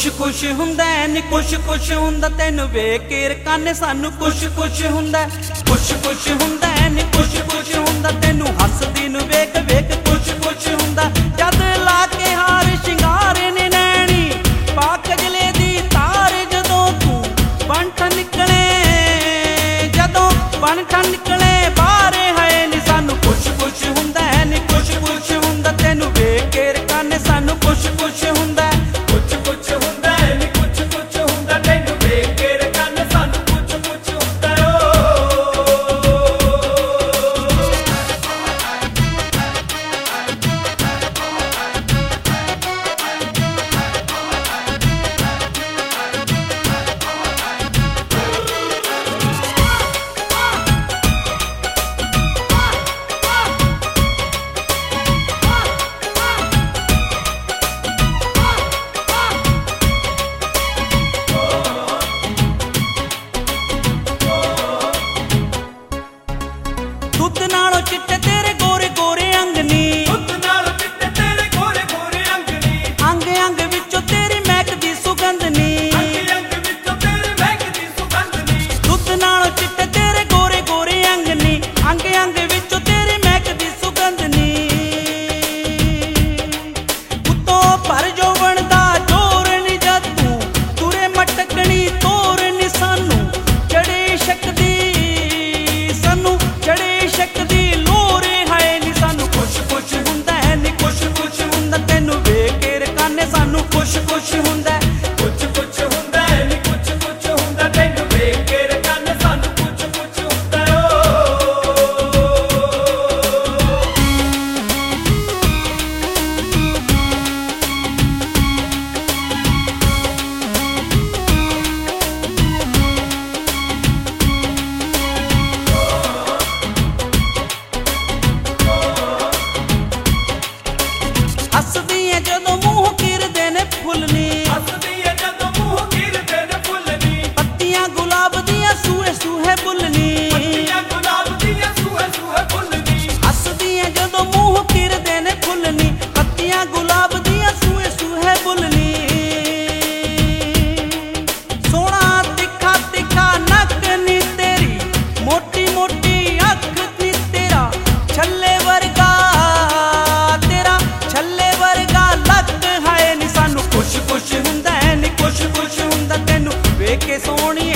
ਕੁਛ ਹੁੰਦਾ ਨੀ ਕੁਛ ਹੁੰਦਾ ਤੈਨੂੰ ਵੇਖ ਕੇ ਰਕਾਨੇ ਸਾਨੂੰ ਕੁਛ ਹੁੰਦਾ ਕੁਛ ਹੁੰਦਾ ਨੀ ਕੁਛ ਹੁੰਦਾ ਤੈਨੂੰ ਹੱਸਦੀ ਨੂੰ ਵੇਖ ਵੇਖ ਕੁਛ ਹੁੰਦਾ ਜਦ ਲਾ ਕੇ ਹਾਰ ਸ਼ਿੰਗਾਰ ਨੇ ਨੈਣੀ ਪਾ ਕਜਲੇ ਦੀ ਤਾਰ ਜਦੋਂ ਤੂੰ ਬੰਠ ਨਿਕਲੇ ਬਾਹਰ ਹੈ ਨੀ ਸਾਨੂੰ ਕੁਛ ਹੁੰਦਾ ਨੀ ਕੁਛ ਹੁੰਦਾ ਤੈਨੂੰ ਵੇਖ ਕੇ ਰਕਾਨੇ ਸਾਨੂੰ ਕੁਛ ਹੁੰਦਾ ਦੁੱਧ ਨਾਲੋਂ ਚਿੱਟੇ ਤੇਰੇ ਗੋਰੇ ਗੋਰੇ ਅੰਗ ਨੀ ਅੰਗ ਅੰਗ ਵਿੱਚੋਂ ਤੇਰੀ ਮਹਿਕਦੀ ਸੁਗੰਧ ਨੀ ਦੁੱਧ ਨਾਲੋਂ ਚਿੱਟੇ ਤੇਰੇ ਗੋਰੇ ਗੋਰੇ ਅੰਗ ਨੀ ਅੰਗ ਅੰਗ ਵਿੱਚੋਂ ਤੇਰੀ ਮਹਿਕਦੀ ਸੁਗੰਧ ਨੀ ਉੱਤੋਂ ਭਰ ਜੋਵਣ ਦਾ ਜੋਰ ਨੀ ਜਦ ਤੂੰ ਤੁਰੇ ਮਟਕਣੀ ਤੋਰ ਨੀ ਸਾਨੂੰ ਚੜੇ ਸ਼ਕਦੀ ਸ਼ਕਦੀ ਲੋਰੇ ਹੈ ਨੀ ਸਾਨੂੰ ਕੁਛ ਹੁੰਦਾ ਹੈ ਨੀ ਕੁਛ ਹੁੰਦਾ ਤੈਨੂੰ ਵੇਖ ਕੇ ਰਕਾਨੇ ਸਾਨੂੰ ਕੁਛ ਹੁੰਦਾ ਕੁਛ ਹੁੰਦਾ ਹੈ ਨੀ ਕੁਛ ਹੁੰਦਾ ਤੈਨੂੰ ਵੇਖ ਕੇ ਰਕਾਨੇ ਸਾਨੂੰ ਕੁਛ ਹੁੰਦਾ ਹੱਸਦੀ ਏ ਜਦੋਂ ਮੂੰਹ ਕਿਰਦੇ ਨੇ ਫੁੱਲ ਨੀ ਪੱਤੀਆਂ ਗੁਲਾਬ ਦੀਆਂ ਸੂਹੇ ਸੂਹੇ ਬੁੱਲ ਨੀ ਹੱਸਦੀ ਏ ਜਦੋਂ ਮੂੰਹ ਕਿਰਦੇ ਨੇ ਫੁੱਲ ਨੀ ਪੱਤੀਆਂ ਗੁਲਾਬ ਦੀਆਂ ਸੂਹੇ ਸੂਹੇ ਬੁੱਲ ਨੀ ਸੋਹਣਾ ਤਿੱਖਾ ਨੱਕ ਨੀ ਤੇਰੀ ਮੋਟੀ ਮੋਟੀ ਅੱਖ ਨੀ ਤੇਰਾ ਛੱਲੇ ਵਰਗਾ ਕੁਛ ਹੁੰਦਾ ਹੈ ਨੀ ਕੁਛ ਹੁੰਦਾ ਤੈਨੂੰ ਵੇਖ ਕੇ ਸੋਹਣੀ